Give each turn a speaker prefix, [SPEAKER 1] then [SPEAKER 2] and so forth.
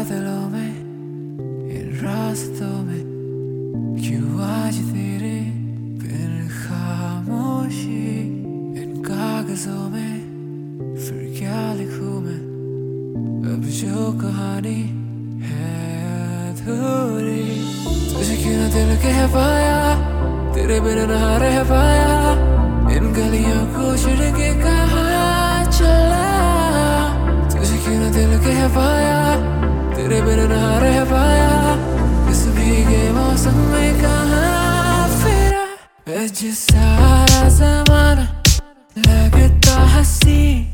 [SPEAKER 1] बादलों में इन रास्तों में क्यों आज तेरे बिन खामोशी इन कागजों में फिर क्या लिखूं मैं अब जो कहानी है अधूरी। तुझे क्यों ना दिल कह पाया तेरे बिना ना रह पाया इन गलियों को छोड़ के कहाँ चला। तुझे क्यों ना दिल कह पाया तेरे बिना ना रह पाया इस भीगे मौसम में कहाँ फिरा। आज सारा ज़माना लगता हंसी